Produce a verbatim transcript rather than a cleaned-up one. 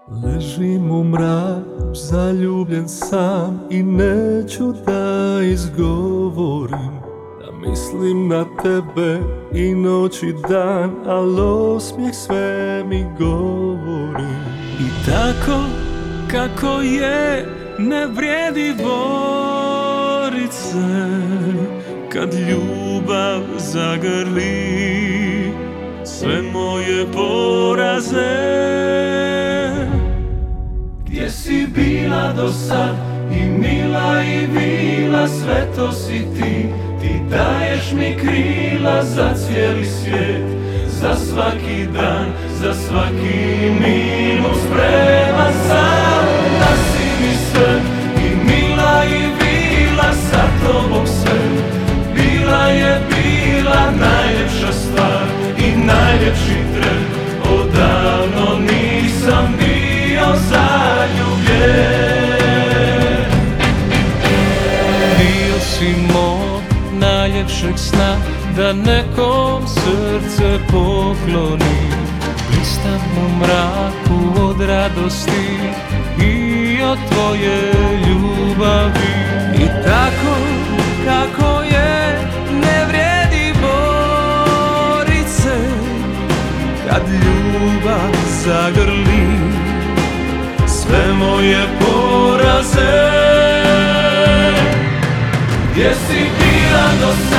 Ležim u mraku, zaljubljen sam i neću da izgovorim da mislim na tebe i noć i dan, al osmijeh sve mi govori. I tako kako je ne vrijedi borit se kad ljubav zagrli sve moje poraze. Gdje si bila do sad, i mila i bila, sve to si ti. Ti daješ mi krila za cijeli svijet, za svaki dan, za svaki minus. Spreman sam da si mi sve, i mila i bila, sa tobom sve. Bila je bila najljepša stvar i najljepši tren, odavno nisam bio zaljubljen. Bio si mog najljepšeg sna, da nekom srce poklonim. Blistam u mraku od radosti i od tvoje ljubavi. I tako kako je ne vrijedi borit se kad ljubav zagrli sve moje poraze. Gdje si bila do sad?